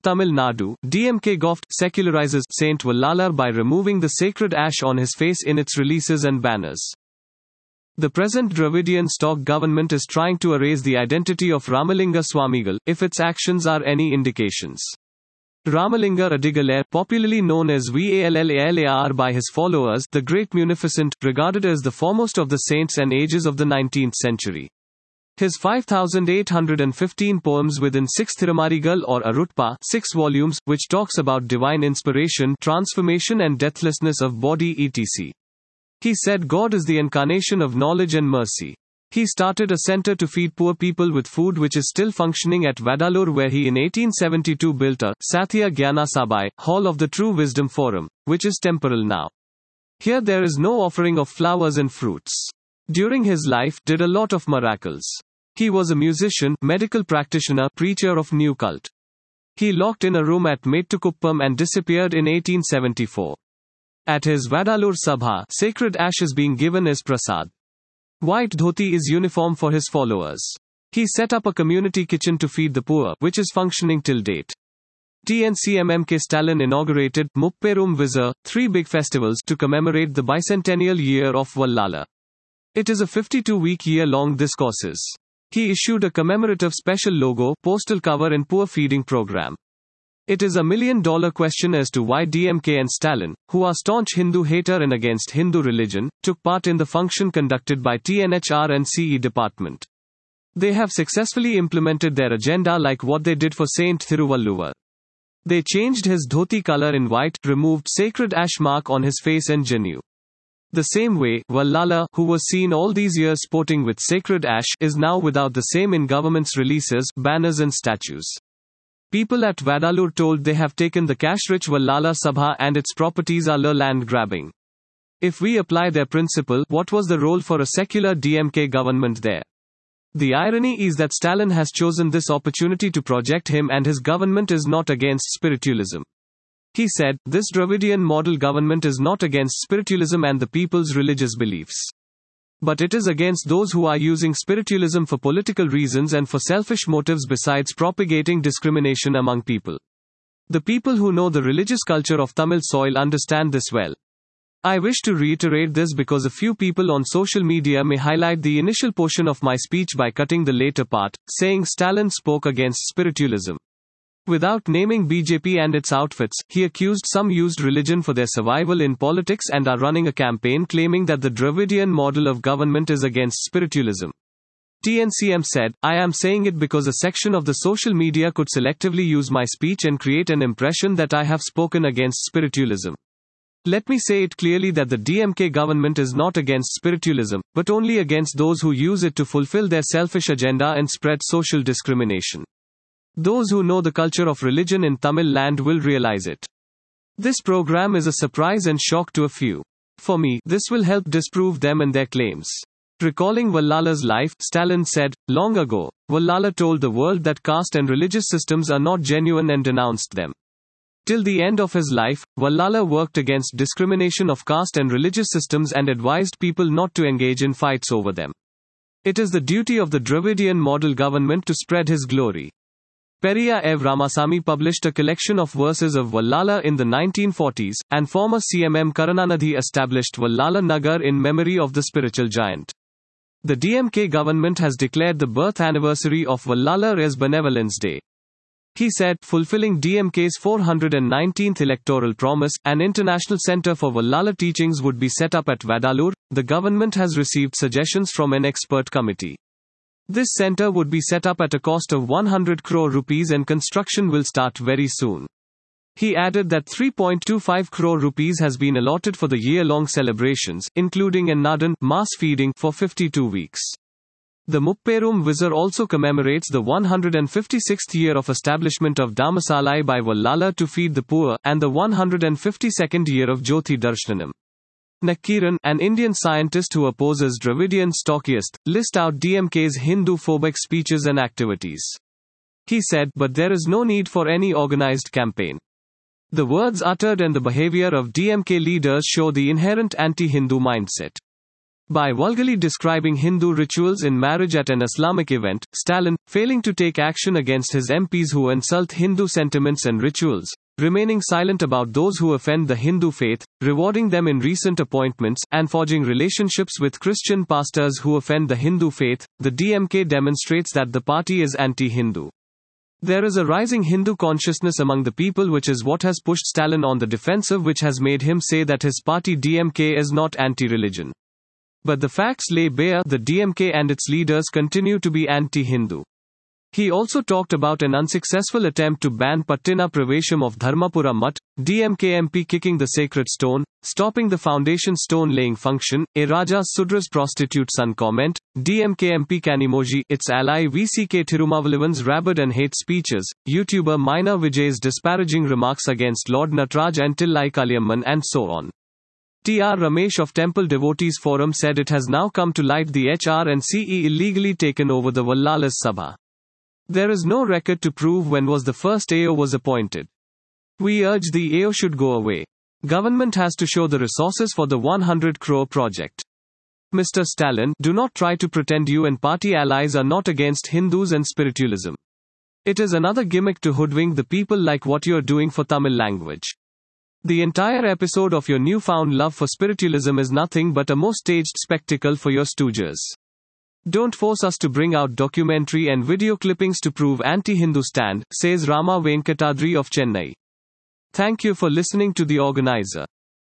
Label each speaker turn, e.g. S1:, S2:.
S1: Tamil Nadu, DMK govt secularizes Saint Vallalar by removing the sacred ash on his face in its releases and banners. The present Dravidian stock government is trying to erase the identity of Ramalinga Swamigal, if its actions are any indications. Ramalinga Adigalare, popularly known as Vallallar by his followers, the Great Munificent, regarded as the foremost of the saints and ages of the 19th century. His 5,815 poems within 6 Thirumarigal or Arutpa, 6 volumes, which talks about divine inspiration, transformation and deathlessness of body etc. He said God is the incarnation of knowledge and mercy. He started a center to feed poor people with food which is still functioning at Vadalur, where he in 1872 built a Sathya Gyana Sabai, Hall of the True Wisdom Forum, which is temporal now. Here there is no offering of flowers and fruits. During his life, did a lot of miracles. He was a musician, medical practitioner, preacher of new cult. He locked in a room at Mettukuppam and disappeared in 1874. At his Vadalur Sabha, sacred ash is being given as prasad. White dhoti is uniform for his followers. He set up a community kitchen to feed the poor, which is functioning till date. TNCMMK Stalin inaugurated Mupperum Vizar, 3 big festivals to commemorate the bicentennial year of Vallalar. It is a 52-week year-long discourses. He issued a commemorative special logo, postal cover and poor feeding program. It is $1 million question as to why DMK and Stalin, who are staunch Hindu hater and against Hindu religion, took part in the function conducted by TNHR and CE department. They have successfully implemented their agenda like what they did for Saint Thiruvalluvar. They changed his dhoti color in white, removed sacred ash mark on his face and janu. The same way, Vallalar, who was seen all these years sporting with sacred ash, is now without the same in government's releases, banners and statues. People at Vadalur told they have taken the cash-rich Vallalar Sabha and its properties are land grabbing. If we apply their principle, what was the role for a secular DMK government there? The irony is that Stalin has chosen this opportunity to project him and his government is not against spiritualism. He said, this Dravidian model government is not against spiritualism and the people's religious beliefs. But it is against those who are using spiritualism for political reasons and for selfish motives besides propagating discrimination among people. The people who know the religious culture of Tamil soil understand this well. I wish to reiterate this because a few people on social media may highlight the initial portion of my speech by cutting the later part, saying Stalin spoke against spiritualism. Without naming BJP and its outfits, he accused some used religion for their survival in politics and are running a campaign claiming that the Dravidian model of government is against spiritualism. TNCM said, I am saying it because a section of the social media could selectively use my speech and create an impression that I have spoken against spiritualism. Let me say it clearly that the DMK government is not against spiritualism, but only against those who use it to fulfill their selfish agenda and spread social discrimination. Those who know the culture of religion in Tamil land will realize it. This program is a surprise and shock to a few. For me, this will help disprove them and their claims. Recalling Vallalar's life, Stalin said, long ago, Vallalar told the world that caste and religious systems are not genuine and denounced them. Till the end of his life, Vallalar worked against discrimination of caste and religious systems and advised people not to engage in fights over them. It is the duty of the Dravidian model government to spread his glory. Periya Ev Ramasamy published a collection of verses of Vallalar in the 1940s, and former CMM Karunanidhi established Vallalar Nagar in memory of the spiritual giant. The DMK government has declared the birth anniversary of Vallalar as Benevolence Day. He said, fulfilling DMK's 419th electoral promise, an international center for Vallalar teachings would be set up at Vadalur. The government has received suggestions from an expert committee. This center would be set up at a cost of 100 crore rupees and construction will start very soon. He added that 3.25 crore rupees has been allotted for the year-long celebrations, including an Nadan mass feeding for 52 weeks. The Mupperum Vizar also commemorates the 156th year of establishment of Dharmasalai by Vallalar to feed the poor, and the 152nd year of Jyothi Darshanam. Nakiran, an Indian scientist who opposes Dravidian stockist, list out DMK's Hindu-phobic speeches and activities. He said, but there is no need for any organized campaign. The words uttered and the behavior of DMK leaders show the inherent anti-Hindu mindset. By vulgarly describing Hindu rituals in marriage at an Islamic event, Stalin, failing to take action against his MPs who insult Hindu sentiments and rituals, remaining silent about those who offend the Hindu faith, rewarding them in recent appointments, and forging relationships with Christian pastors who offend the Hindu faith, the DMK demonstrates that the party is anti-Hindu. There is a rising Hindu consciousness among the people, which is what has pushed Stalin on the defensive, which has made him say that his party DMK is not anti-religion. But the facts lay bare: the DMK and its leaders continue to be anti-Hindu. He also talked about an unsuccessful attempt to ban Pattina Pravesham of Dharmapura Mutt, DMK MP kicking the sacred stone, stopping the foundation stone laying function, a Raja Sudra's prostitute son comment, DMK MP Kanimoji, its ally VCK Thirumavalavan's rabid and hate speeches, YouTuber Meena Vijay's disparaging remarks against Lord Nataraj and Tillai Kaliamman, and so on. T.R. Ramesh of Temple Devotees Forum said it has now come to light the HRNCE illegally taken over the Vallalas Sabha. There is no record to prove when was the first AO was appointed. We urge the AO should go away. Government has to show the resources for the 100 crore project. Mr. Stalin, do not try to pretend you and party allies are not against Hindus and spiritualism. It is another gimmick to hoodwink the people, like what you are doing for Tamil language. The entire episode of your newfound love for spiritualism is nothing but a more staged spectacle for your stooges. Don't force us to bring out documentary and video clippings to prove anti-Hindu stand, says Rama Venkatadri of Chennai. Thank you for listening to the organizer.